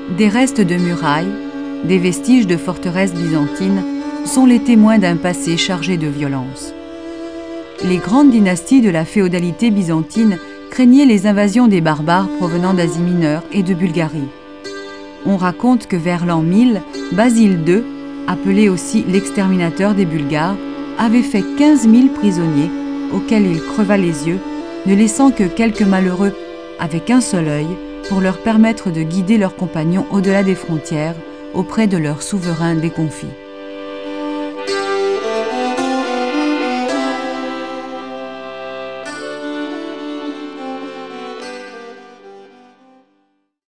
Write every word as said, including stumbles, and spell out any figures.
Des restes de murailles, des vestiges de forteresses byzantines sont les témoins d'un passé chargé de violence. Les grandes dynasties de la féodalité byzantine craignaient les invasions des barbares provenant d'Asie mineure et de Bulgarie. On raconte que vers l'an mille, Basile deux, appelé aussi l'exterminateur des Bulgares, avait fait quinze mille prisonniers auxquels il creva les yeux, ne laissant que quelques malheureux avec un seul œil pour leur permettre de guider leurs compagnons au-delà des frontières auprès de leurs souverains déconfits.